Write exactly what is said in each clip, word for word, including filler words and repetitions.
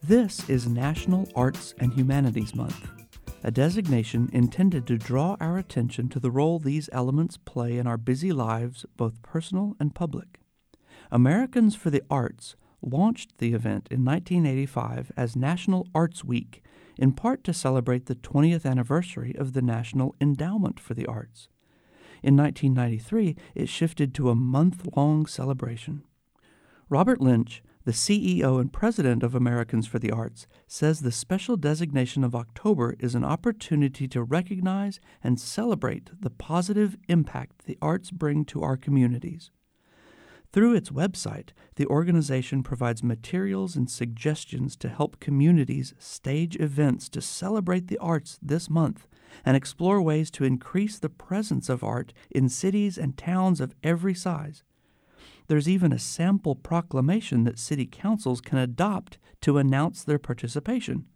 This is National Arts and Humanities Month, a designation intended to draw our attention to the role these elements play in our busy lives, both personal and public. Americans for the Arts launched the event in nineteen eighty-five as National Arts Week, in part to celebrate the twentieth anniversary of the National Endowment for the Arts. In nineteen ninety-three, it shifted to a month-long celebration. Robert Lynch, the C E O and president of Americans for the Arts, says the special designation of October is an opportunity to recognize and celebrate the positive impact the arts bring to our communities. Through its website, the organization provides materials and suggestions to help communities stage events to celebrate the arts this month and explore ways to increase the presence of art in cities and towns of every size. There's even a sample proclamation that city councils can adopt to announce their participation.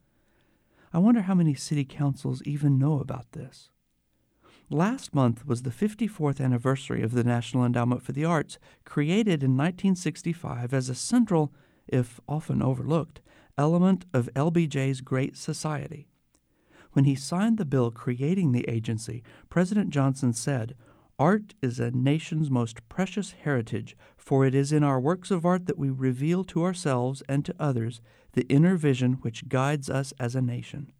I wonder how many city councils even know about this. Last month was the fifty-fourth anniversary of the National Endowment for the Arts, created in nineteen sixty-five as a central, if often overlooked, element of L B J's Great Society. When he signed the bill creating the agency, President Johnson said, "Art is a nation's most precious heritage, for it is in our works of art that we reveal to ourselves and to others the inner vision which guides us as a nation."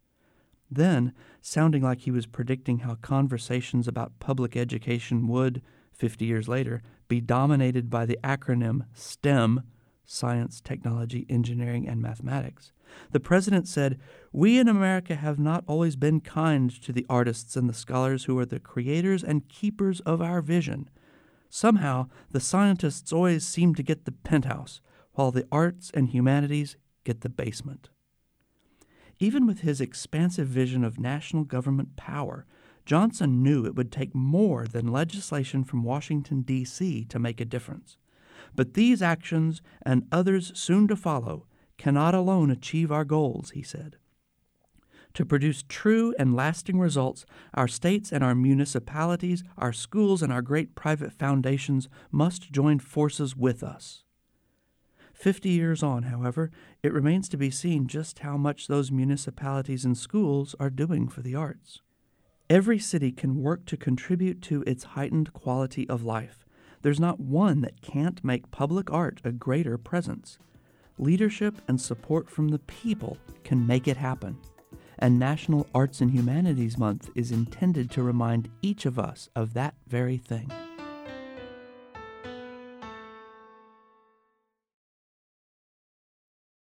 Then, sounding like he was predicting how conversations about public education would, fifty years later, be dominated by the acronym STEM, Science, Technology, Engineering, and Mathematics, the president said, "We in America have not always been kind to the artists and the scholars who are the creators and keepers of our vision. Somehow, the scientists always seem to get the penthouse, while the arts and humanities get the basement." Even with his expansive vision of national government power, Johnson knew it would take more than legislation from Washington, D C to make a difference. But these actions, and others soon to follow, cannot alone achieve our goals, he said. To produce true and lasting results, our states and our municipalities, our schools and our great private foundations must join forces with us. Fifty years on, however, it remains to be seen just how much those municipalities and schools are doing for the arts. Every city can work to contribute to its heightened quality of life. There's not one that can't make public art a greater presence. Leadership and support from the people can make it happen. And National Arts and Humanities Month is intended to remind each of us of that very thing.